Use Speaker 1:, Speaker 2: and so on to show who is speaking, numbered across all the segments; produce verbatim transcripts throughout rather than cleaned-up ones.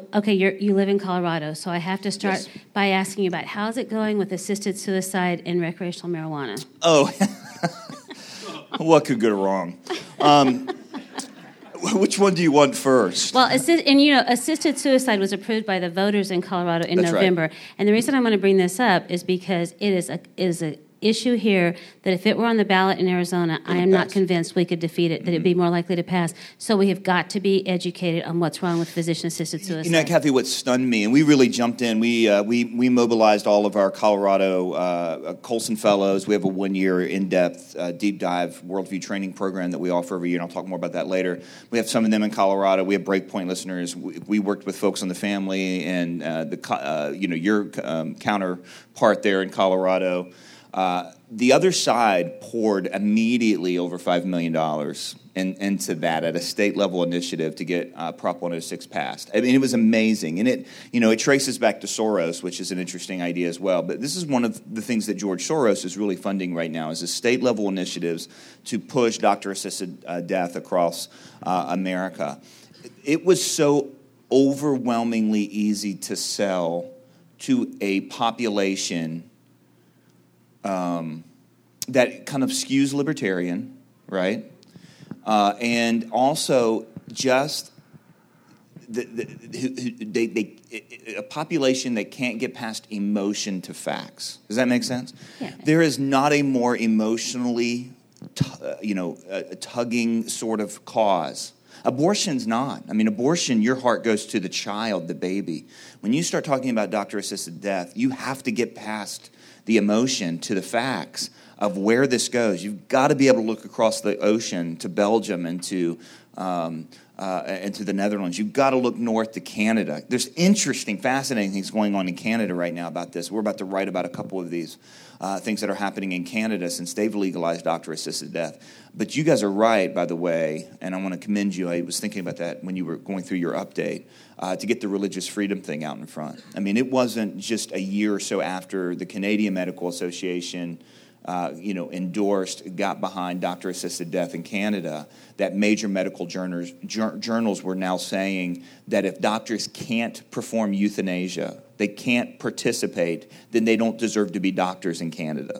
Speaker 1: okay, you're, you live in Colorado, so I have to start
Speaker 2: Yes.
Speaker 1: by asking you about how's it going with assisted suicide and recreational marijuana?
Speaker 2: Oh, what could go wrong? Um, which one do you want first?
Speaker 1: Well, assi- and you know, assisted suicide was approved by the voters in Colorado in
Speaker 2: That's right.
Speaker 1: November, and the reason I'm going to bring this up is because it is a is a issue here that if it were on the ballot in Arizona, I am not
Speaker 2: pass.
Speaker 1: convinced we could defeat it, that it'd be more likely to pass. So we have got to be educated on what's wrong with physician-assisted suicide.
Speaker 2: You know, Kathy, what stunned me, and we really jumped in, we uh, we we mobilized all of our Colorado uh, Colson Fellows. We have a one-year in-depth, uh, deep dive worldview training program that we offer every year, and I'll talk more about that later. We have some of them in Colorado. We have Breakpoint listeners. We, we worked with folks on the family and uh, the uh, you know your um, counterpart there in Colorado. Uh, the other side poured immediately over five million dollars in, into that at a state-level initiative to get uh, Prop one oh six passed. I mean, it was amazing. And it, you know, it traces back to Soros, which is an interesting idea as well. But this is one of the things that George Soros is really funding right now, is the state-level initiatives to push doctor-assisted uh, death across uh, America. It was so overwhelmingly easy to sell to a population Um, that kind of skews libertarian, right? Uh, and also just the, the, they, they, a population that can't get past emotion to facts. Does that make sense?
Speaker 1: Yeah.
Speaker 2: There is not a more emotionally, t- uh, you know, a, a tugging sort of cause. Abortion's not. I mean, abortion, your heart goes to the child, the baby. When you start talking about doctor-assisted death, you have to get past the emotion to the facts of where this goes. You've got to be able to look across the ocean to Belgium and to um, uh, and to the Netherlands. You've got to look north to Canada. There's interesting, fascinating things going on in Canada right now about this. We're about to write about a couple of these uh, things that are happening in Canada since they've legalized doctor-assisted death. But you guys are right, by the way, and I want to commend you. I was thinking about that when you were going through your update, uh, to get the religious freedom thing out in front. I mean, it wasn't just a year or so after the Canadian Medical Association Uh, you know, endorsed, got behind doctor-assisted death in Canada, that major medical journals, jur- journals were now saying that if doctors can't perform euthanasia, they can't participate, then they don't deserve to be doctors in Canada.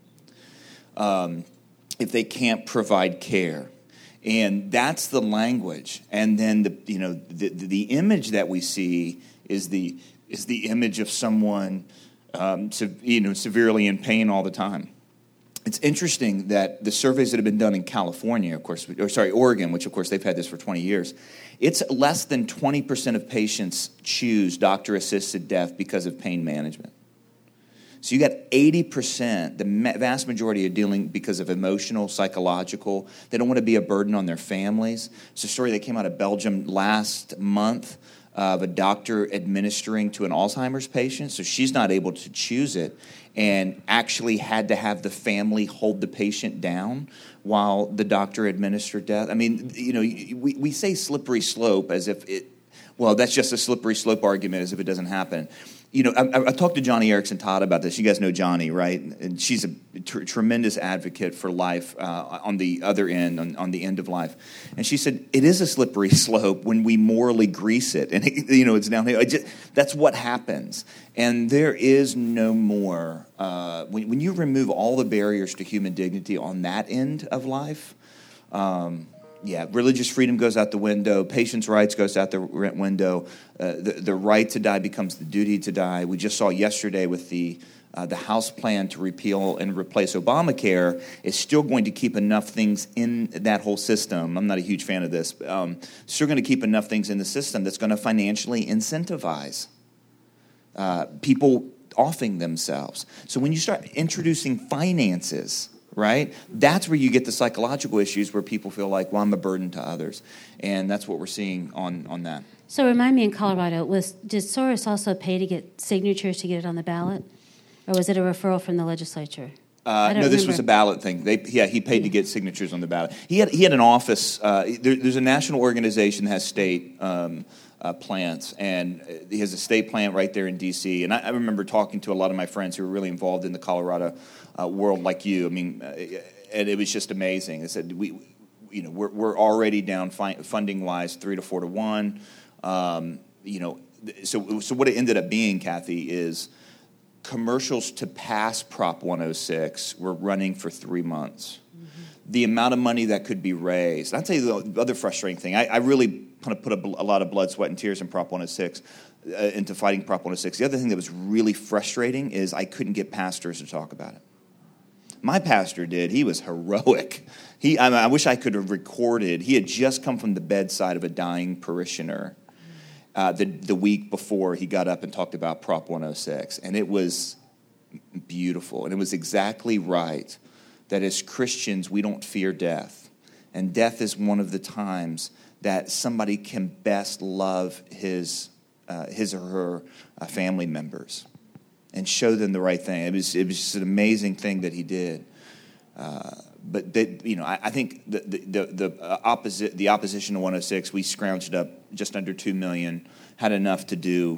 Speaker 2: Um, if they can't provide care. And that's the language. And then, the you know, the, the image that we see is the is the image of someone, um, you know, severely in pain all the time. It's interesting that the surveys that have been done in California, of course, or sorry, Oregon, which of course they've had this for twenty years, it's less than twenty percent of patients choose doctor-assisted death because of pain management. So you got eighty percent, the vast majority are dealing because of emotional, psychological. They don't want to be a burden on their families. It's a story that came out of Belgium last month of a doctor administering to an Alzheimer's patient. So she's not able to choose it and actually had to have the family hold the patient down while the doctor administered death. I mean, you know, we, we say slippery slope as if it, well, that's just a slippery slope argument as if it doesn't happen. You know, I, I talked to Johnny Erickson Todd about this. You guys know Johnny, right? And she's a tr- tremendous advocate for life uh, on the other end, on, on the end of life. And she said, it is a slippery slope when we morally grease it. And, it, you know, it's downhill. It just, that's what happens. And there is no more, uh, when, when you remove all the barriers to human dignity on that end of life, um, yeah, religious freedom goes out the window. Patients' rights goes out the window. Uh, the, the right to die becomes the duty to die. We just saw yesterday with the uh, the House plan to repeal and replace Obamacare is still going to keep enough things in that whole system. I'm not a huge fan of this. But, um, still going to keep enough things in the system that's going to financially incentivize uh, people offing themselves. So when you start introducing finances, right? That's where you get the psychological issues where people feel like, well, I'm a burden to others. And that's what we're seeing on, on that.
Speaker 1: So remind me, in Colorado, was did Soros also pay to get signatures to get it on the ballot? Or was it a referral from the legislature?
Speaker 2: Uh, no, this remember. was a ballot thing. They, yeah, he paid yeah. to get signatures on the ballot. He had he had an office. Uh, there, there's a national organization that has state um, uh, plants, and he has a state plant right there in D C. And I, I remember talking to a lot of my friends who were really involved in the Colorado uh, world, like you. I mean, uh, and it was just amazing. They said we, you know, we're we're already down fi- funding wise three to four to one. Um, you know. so, so what it ended up being, Kathy, is commercials to pass Prop one oh six were running for three months. Mm-hmm. The amount of money that could be raised. I'll tell you the other frustrating thing. I, I really kind of put a, a lot of blood, sweat, and tears in Prop one oh six, uh, into fighting Prop one oh six. The other thing that was really frustrating is I couldn't get pastors to talk about it. My pastor did. He was heroic. He, I, mean, I wish I could have recorded. He had just come from the bedside of a dying parishioner uh, the, the week before he got up and talked about Prop one oh six. And it was beautiful. And it was exactly right that as Christians, we don't fear death. And death is one of the times that somebody can best love his, uh, his or her uh, family members and show them the right thing. It was it was just an amazing thing that he did. Uh, but they, you know, I, I think the the the, the opposite the opposition to one oh six, we scrounged up just under two million, had enough to do,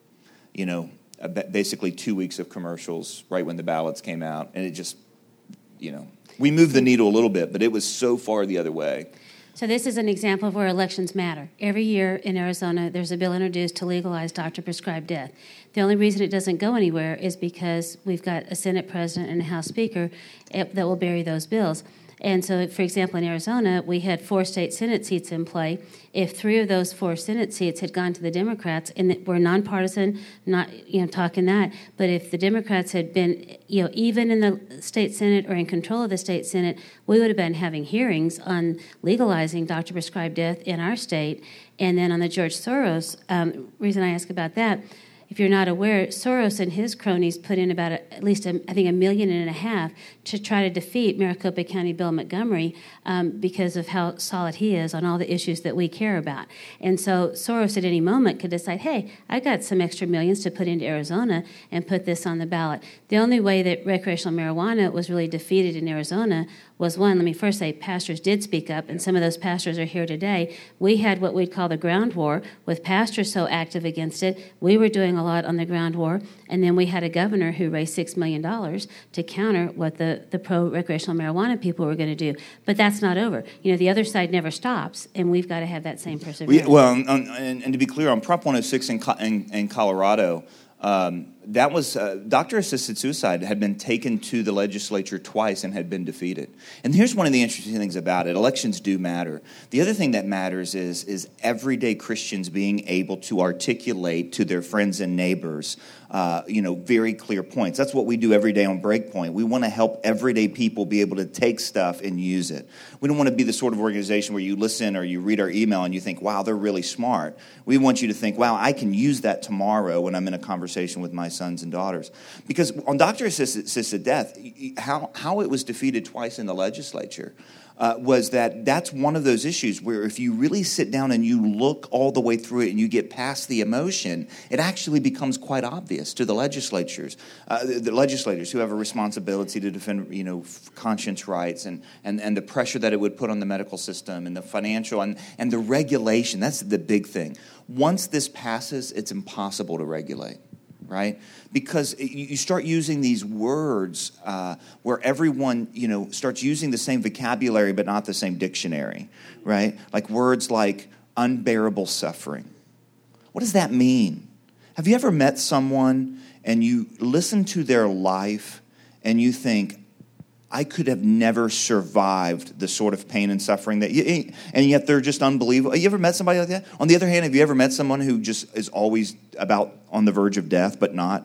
Speaker 2: you know, basically two weeks of commercials right when the ballots came out, and it just, you know, we moved the needle a little bit, but it was so far the other way.
Speaker 1: So this is an example of where elections matter. Every year in Arizona, there's a bill introduced to legalize doctor-prescribed death. The only reason it doesn't go anywhere is because we've got a Senate president and a House speaker that will bury those bills. And so, for example, in Arizona, we had four state Senate seats in play. If three of those four Senate seats had gone to the Democrats, and we're nonpartisan, not you know talking that, but if the Democrats had been you know even in the state Senate or in control of the state Senate, we would have been having hearings on legalizing doctor-prescribed death in our state. And then on the George Soros, um, reason I ask about that, if you're not aware, Soros and his cronies put in about a, at least, a, I think, a million and a half to try to defeat Maricopa County Bill Montgomery um, because of how solid he is on all the issues that we care about. And so Soros at any moment could decide, hey, I got some extra millions to put into Arizona and put this on the ballot. The only way that recreational marijuana was really defeated in Arizona was, one, let me first say, pastors did speak up, and some of those pastors are here today. We had what we'd call the ground war, with pastors so active against it. We were doing a lot on the ground war, and then we had a governor who raised six million dollars to counter what the, the pro-recreational marijuana people were going to do. But that's not over. You know, the other side never stops, and we've got to have that same perseverance.
Speaker 2: We, well, and, and, and to be clear, on Prop one oh six in, in, in Colorado, um, that was uh, doctor-assisted suicide had been taken to the legislature twice and had been defeated. And here's one of the interesting things about it. Elections do matter. The other thing that matters is, is everyday Christians being able to articulate to their friends and neighbors Uh, you know, very clear points. That's what we do every day on Breakpoint. We want to help everyday people be able to take stuff and use it. We don't want to be the sort of organization where you listen or you read our email and you think, wow, they're really smart. We want you to think, wow, I can use that tomorrow when I'm in a conversation with my sons and daughters. Because on doctor-assisted death, how, how it was defeated twice in the legislature Uh, was that that's one of those issues where if you really sit down and you look all the way through it and you get past the emotion, it actually becomes quite obvious to the legislatures, uh, the, the legislators who have a responsibility to defend, you know, conscience rights and, and, and the pressure that it would put on the medical system and the financial and, and the regulation. That's the big thing. Once this passes, it's impossible to regulate. Right? Because you start using these words uh, where everyone, you know, starts using the same vocabulary but not the same dictionary, right? Like words like unbearable suffering. What does that mean? Have you ever met someone and you listen to their life and you think, I could have never survived the sort of pain and suffering that you, and yet they're just unbelievable. You ever met somebody like that? On the other hand, have you ever met someone who just is always about on the verge of death, but not?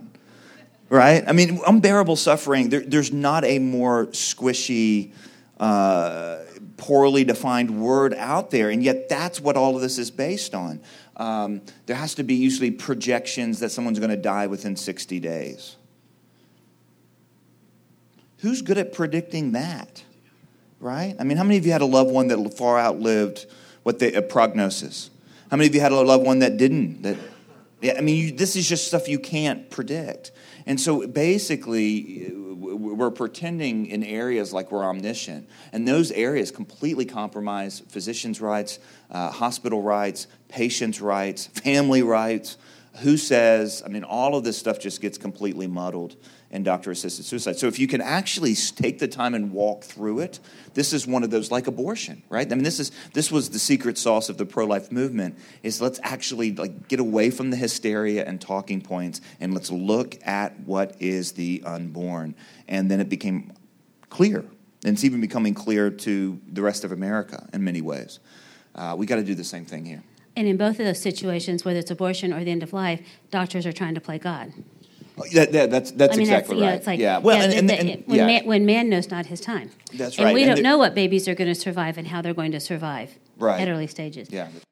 Speaker 2: Right? I mean, unbearable suffering, there, there's not a more squishy, uh, poorly defined word out there, and yet that's what all of this is based on. Um, there has to be usually projections that someone's going to die within sixty days. Who's good at predicting that, right? I mean, how many of you had a loved one that far outlived what the a prognosis? How many of you had a loved one that didn't? That, yeah, I mean, you, this is just stuff you can't predict. And so basically, we're pretending in areas like we're omniscient. And those areas completely compromise physicians' rights, uh, hospital rights, patients' rights, family rights. who says, I mean, all of this stuff just gets completely muddled in doctor-assisted suicide. So if you can actually take the time and walk through it, this is one of those, like abortion, right? I mean, this is this was the secret sauce of the pro-life movement, is let's actually like get away from the hysteria and talking points, and let's look at what is the unborn. And then it became clear, and it's even becoming clear to the rest of America in many ways. Uh, we got to do the same thing here.
Speaker 1: And in both of those situations, whether it's abortion or the end of life, doctors are trying to play God.
Speaker 2: That, that, that's that's
Speaker 1: I mean,
Speaker 2: exactly
Speaker 1: that's, you know,
Speaker 2: right.
Speaker 1: it's like,
Speaker 2: yeah. Well,
Speaker 1: yeah,
Speaker 2: and, and,
Speaker 1: the,
Speaker 2: and,
Speaker 1: the, when,
Speaker 2: yeah.
Speaker 1: man, when man knows not his time.
Speaker 2: That's
Speaker 1: and
Speaker 2: right.
Speaker 1: we
Speaker 2: And
Speaker 1: don't
Speaker 2: the,
Speaker 1: know what babies are going to survive and how they're going to survive
Speaker 2: right.
Speaker 1: at early stages.
Speaker 2: Yeah.